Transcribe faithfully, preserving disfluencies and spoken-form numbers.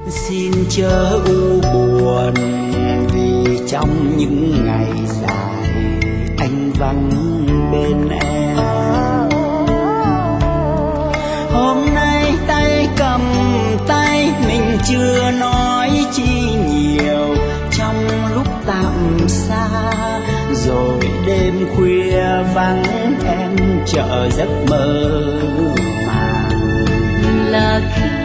Xin chớ u buồn vì trong những ngày dài anh vắng bên em. Hôm nay tay cầm tay mình chưa nói chi nhiều, trong lúc tạm xa rồi đêm khuya vắng em chợ giấc mơ màng. Là khi